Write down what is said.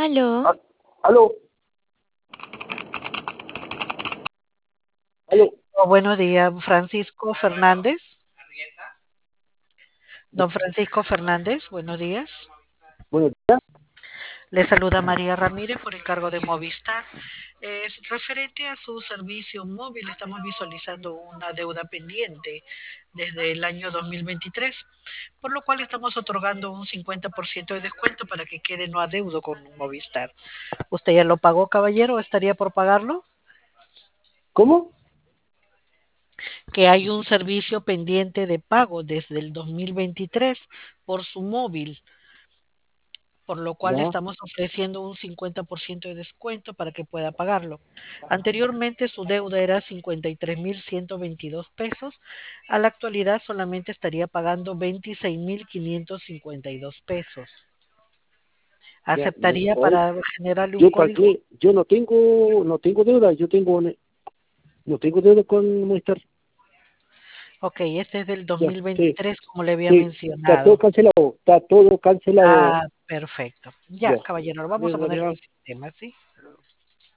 Aló, Ah, aló, aló, Buenos días, Francisco Fernández. Don Francisco Fernández, buenos días. buenos días. Le saluda María Ramírez por el cargo de Movistar. Es referente a su servicio móvil, estamos visualizando una deuda pendiente desde el año 2023, por lo cual estamos otorgando un 50% de descuento para que quede no adeudo con Movistar. ¿Usted ya lo pagó, caballero, o estaría por pagarlo? ¿Cómo? Que hay un servicio pendiente de pago desde el 2023 por su móvil, por lo cual Ya, estamos ofreciendo un 50% de descuento para que pueda pagarlo. Anteriormente su deuda era 53.122 pesos, a la actualidad solamente estaría pagando 26.552 pesos. ya, ¿Aceptaría hoy, para generarle un yo código? pagué, yo no tengo deuda, no tengo deuda con Movistar. Ok, este es del Ya, sí, 2023, como le había sí, está todo mencionado. cancelado, está todo cancelado. Ah, perfecto. Ya, Ya, caballero, vamos a ponerlo en ya, el sistema, ¿sí?